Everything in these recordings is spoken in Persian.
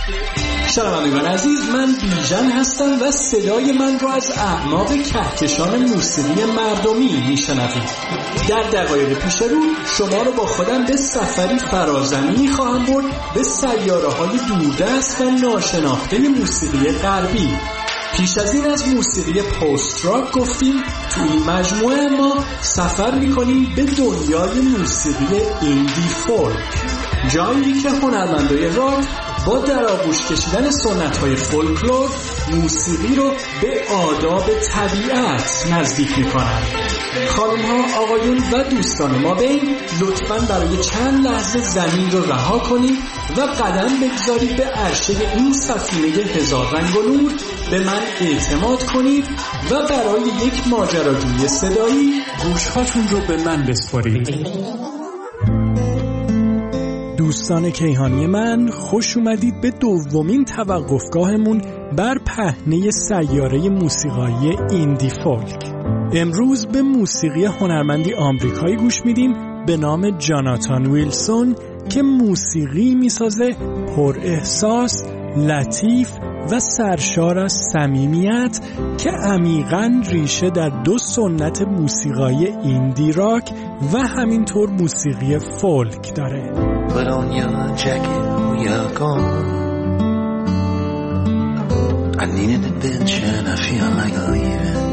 شنوندگان عزیز، من بیژن هستم و صدای من را از اعماق کهکشان موسیقی مردمی میشنوید. در دقایق پیش رو شما رو با خودم به سفری فرازمینی خواهم برد به سیاره‌های دوردست و ناشناخته موسیقی غربی. پیش از این از موسیقی پست راک گفتیم. تو این مجموعه ما سفر میکنیم به دنیای موسیقی ایندی فولک، جایی که هنرمندای راک با در آغوش کشیدن سنت‌های فولکلور موسیقی رو به آداب طبیعت نزدیک می‌کنند. خانم‌ها، آقایون و دوستان ما بین، لطفاً برای چند لحظه زمین رو رها کنید و قدم بگذارید به عرشه این سفینه هزار رنگ و نور. به من اعتماد کنید و برای یک ماجراجویی صدایی گوش‌هاتون رو به من بسپارید. دوستان کیهانی من، خوش اومدید به دومین توقفگاهمون بر پهنه سیاره موسیقایی ایندی فولک. امروز به موسیقی هنرمندی آمریکایی گوش میدیم به نام جاناتان ویلسون که موسیقی میسازه پر احساس، لطیف و سرشار از صمیمیت که عمیقاً ریشه در دو سنت موسیقایی ایندی راک و همینطور موسیقی فولک داره. Put on your jacket, we are gone. I need an adventure and I feel like leaving.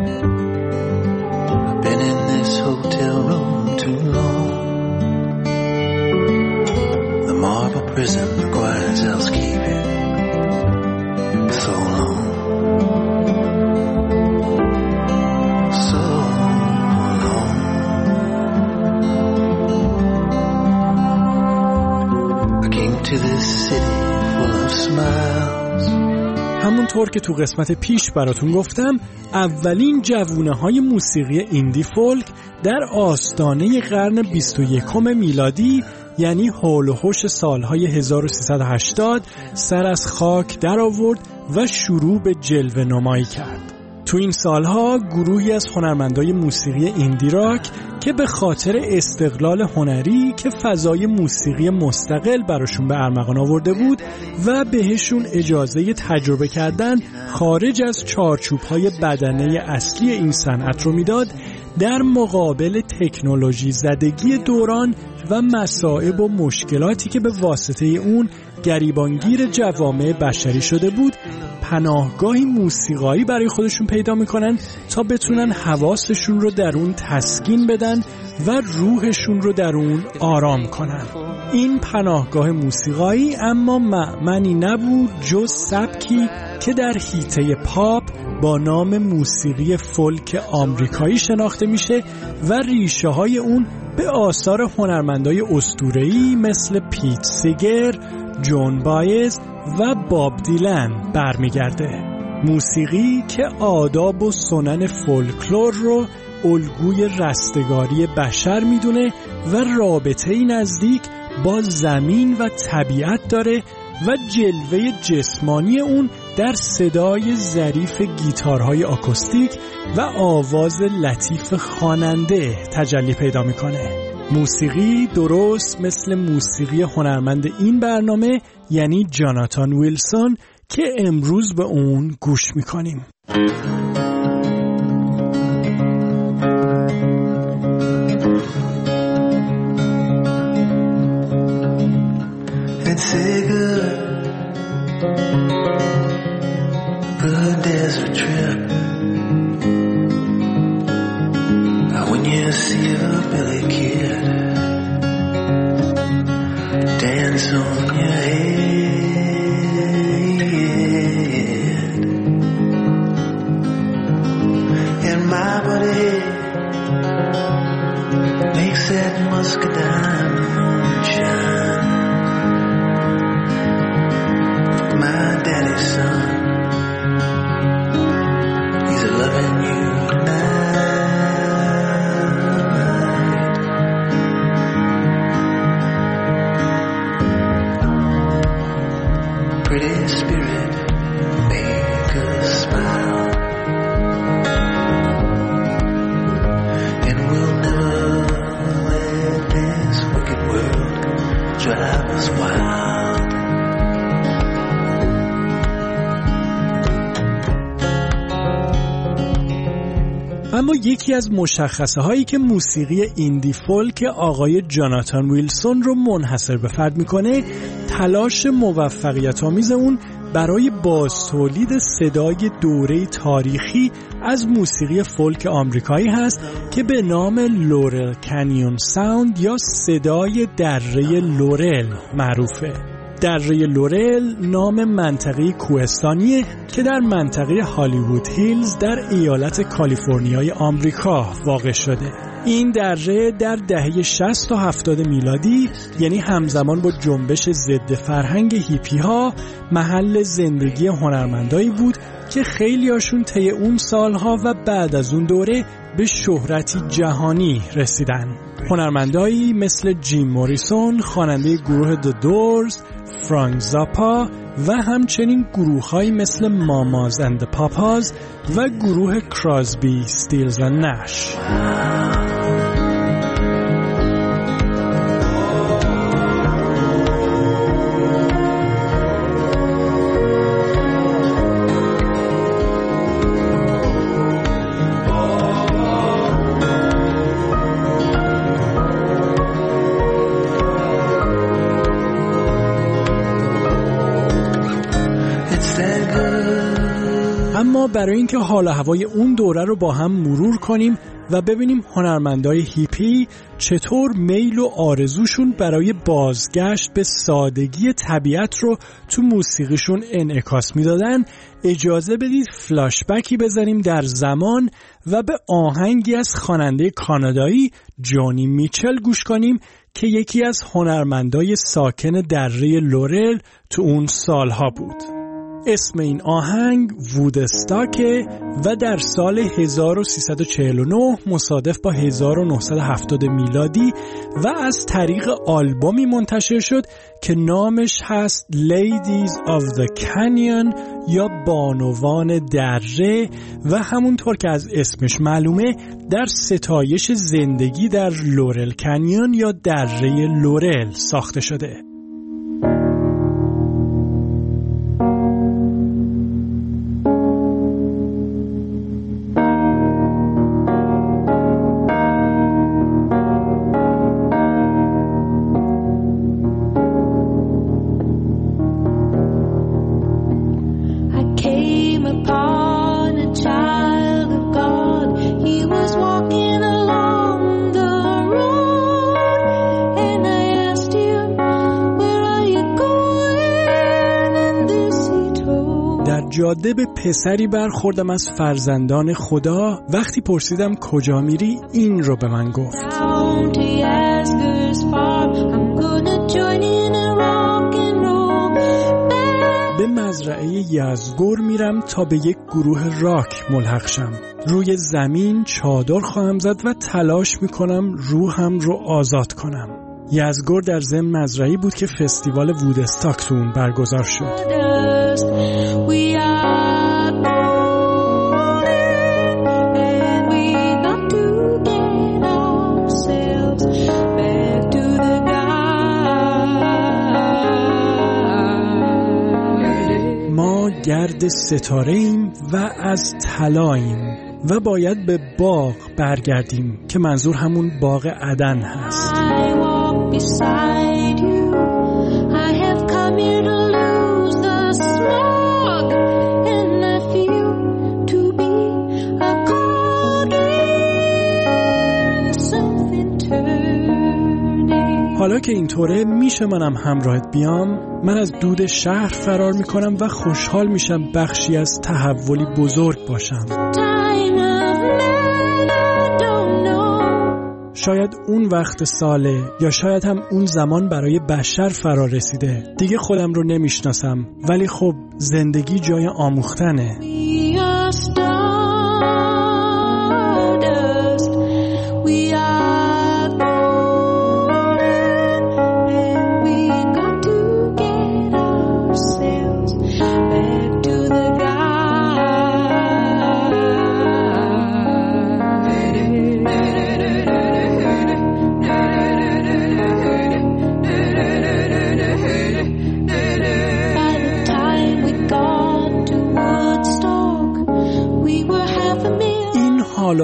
I've been in this hotel room too long. The marble prison requires housekeeping. So long. همونطور که تو قسمت پیش براتون گفتم، اولین جوونه‌های موسیقی ایندی فولک در آستانه قرن 21 میلادی، یعنی حول و حوش سالهای 1380 سر از خاک در آورد و شروع به جلوه نمایی کرد. تو این سالها گروهی از هنرمندای موسیقی ایندی راک که به خاطر استقلال هنری که فضای موسیقی مستقل براشون به ارمغان آورده بود و بهشون اجازه تجربه کردن خارج از چارچوب‌های بدنه اصلی این صنعت رو میداد، در مقابل تکنولوژی زدگی دوران و مصائب و مشکلاتی که به واسطه اون گریبانگیر جوامع بشری شده بود، پناهگاهی موسیقایی برای خودشون پیدا میکنن تا بتونن حواسشون رو در اون تسکین بدن و روحشون رو در اون آرام کنن. این پناهگاه موسیقایی اما مأمنی نبود جز سبکی که در حیطه پاپ با نام موسیقی فولک آمریکایی شناخته میشه و ریشه های اون به آثار هنرمندای اسطوره‌ای مثل پیت سیگر، جون بایز و باب دیلن برمیگرده. موسیقی که آداب و سنن فولکلور رو الگوی رستگاری بشر میدونه و رابطه‌ای نزدیک با زمین و طبیعت داره و جلوه جسمانی اون در صدای ظریف گیتارهای آکوستیک و آواز لطیف خواننده تجلی پیدا میکنه. موسیقی درست مثل موسیقی هنرمند این برنامه یعنی جاناتان ویلسون که امروز به اون گوش میکنیم. Good desert trip. When you see a Billy Kid dance on your head, and my buddy makes that muscadine moonshine. My daddy's son, loving you tonight. Pretty spirit, make us smile, and we'll never let this wicked world drive us wild. اما یکی از مشخصه هایی که موسیقی ایندی فولک آقای جاناتان ویلسون رو منحصر به فرد میکنه تلاش موفقیت آمیز اون برای بازتولید صدای دوره تاریخی از موسیقی فولک آمریکایی هست که به نام لورل کانیون ساوند یا صدای دره لورل معروفه. دره لورل نام منطقه کوهستانیه که در منطقه هالیوود هیلز در ایالت کالیفرنیای آمریکا واقع شده. این دره در دهه 60 تا 70 میلادی یعنی همزمان با جنبش ضد فرهنگ هیپی ها محل زندگی هنرمندایی بود که خیلیاشون طی اون سالها و بعد از اون دوره به شهرتی جهانی رسیدن. هنرمندایی مثل جیم موریسون، خواننده گروه The Doors، فرانک زاپا و همچنین گروه‌هایی مثل ماماز اند د پاپاز و گروه کراسبی، استیلز و نش. اما برای اینکه حال و هوای اون دوره رو با هم مرور کنیم و ببینیم هنرمندای هیپی چطور میل و آرزوشون برای بازگشت به سادگی طبیعت رو تو موسیقیشون انعکاس میدادن، اجازه بدید فلاشبکی بزنیم در زمان و به آهنگی از خواننده کانادایی جونی میچل گوش کنیم که یکی از هنرمندای ساکن دره لورل تو اون سالها بود. اسم این آهنگ وودستاکه و در سال 1349 مصادف با 1970 میلادی و از طریق آلبومی منتشر شد که نامش هست Ladies of the Canyon یا بانوان دره و همونطور که از اسمش معلومه در ستایش زندگی در لورل کانیون یا دره لورل ساخته شده. جاده به پسری برخوردم از فرزندان خدا. وقتی پرسیدم کجا میری این رو به من گفت: به مزرعه یزگور میرم تا به یک گروه راک ملحق شم. روی زمین چادر خواهم زد و تلاش میکنم روحم رو آزاد کنم. یزگور در ضمن مزرعه‌ای بود که فستیوال وودستاک تو اون برگزار شد. ما گرد ستاره‌ایم و از طلاییم و باید به باغ برگردیم که منظور همون باغ عدن هست. حالا که اینطوره میشه منم همراهت بیام؟ من از دود شهر فرار میکنم و خوشحال میشم بخشی از تحولی بزرگ باشم. شاید اون وقت ساله یا شاید هم اون زمان برای بشر فرا رسیده. دیگه خودم رو نمیشناسم، ولی خب زندگی جای آموختنه. By the time we got to Woodstock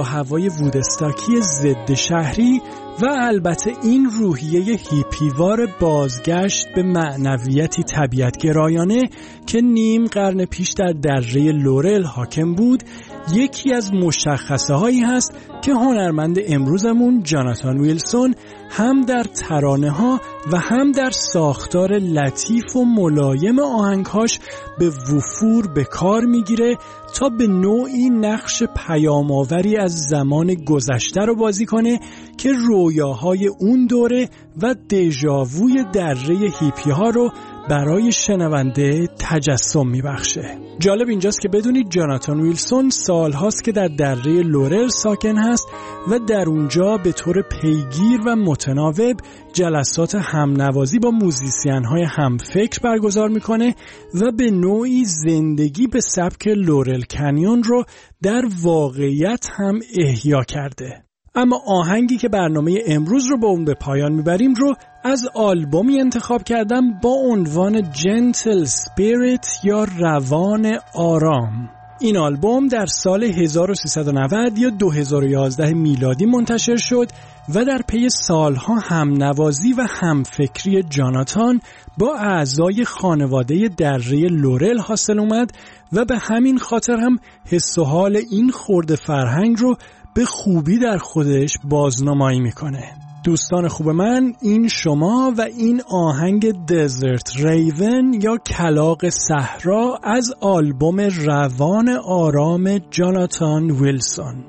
هوای وودستاکی ضد شهری و البته این روحیه هیپیوار بازگشت به معنویتی طبیعت‌گرایانه که نیم قرن پیش در دره لورل حاکم بود، یکی از مشخصه هایی هست که هنرمند امروزمون جاناتان ویلسون هم در ترانه ها و هم در ساختار لطیف و ملایم آهنگهاش به وفور به کار میگیره تا به نوعی نقش پیام‌آوری از زمان گذشته رو بازی کنه که رویاهای اون دوره و دژاووی دره هیپی ها رو برای شنونده تجسم میبخشه. جالب اینجاست که بدونید جاناتان ویلسون سالهاست که در دره لورل ساکن هست و در اونجا به طور پیگیر و متناوب جلسات همنوازی با موزیسین-های همفکر برگزار میکنه و به نوعی زندگی به سبک لورل کنیون رو در واقعیت هم احیا کرده. اما آهنگی که برنامه امروز رو با اون به پایان میبریم رو از آلبومی انتخاب کردم با عنوان Gentle Spirit یا روان آرام. این آلبوم در سال 1390 یا 2011 میلادی منتشر شد و در پی سالها همنوازی و همفکری جاناتان با اعضای خانواده دره لورل حاصل اومد و به همین خاطر هم حس و حال این خرد فرهنگ رو به خوبی در خودش بازنمایی میکنه. دوستان خوب من، این شما و این آهنگ دزرت ریون یا کلاغ صحرا از آلبوم روان آرام جاناتان ویلسون.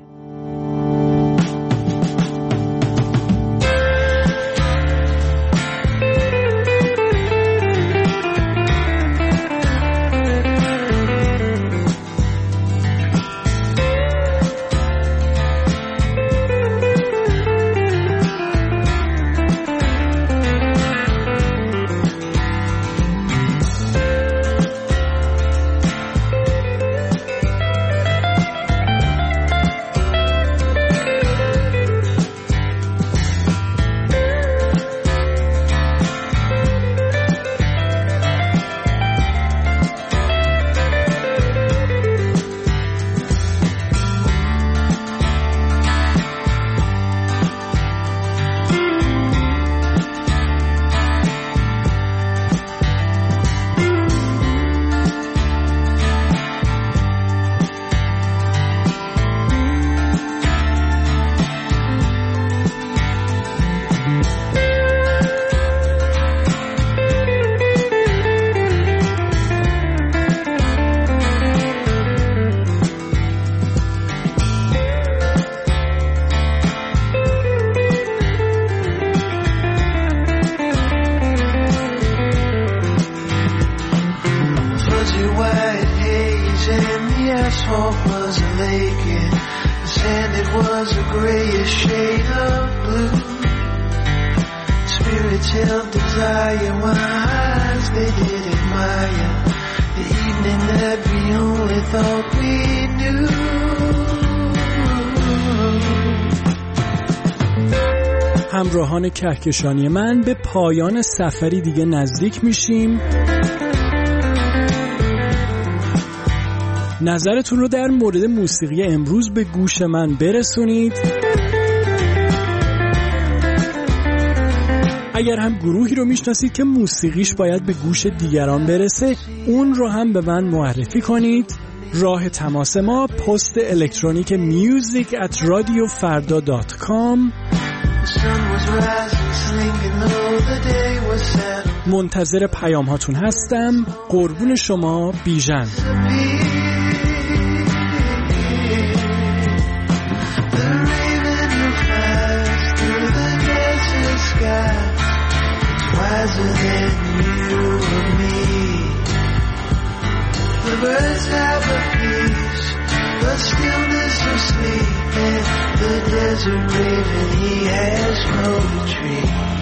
همراهان کهکشانی من، به پایان سفری دیگه نزدیک میشیم. نظرتون رو در مورد موسیقی امروز به گوش من برسونید. اگر هم گروهی رو میشناسید که موسیقیش باید به گوش دیگران برسه، اون رو هم به من معرفی کنید. راه تماس ما پست الکترونیک music@radiofarda.com. منتظر پیام هاتون هستم. قربون شما، بیژن. Birds have a peace, but stillness of sleep, and the desert raven, he has poetry.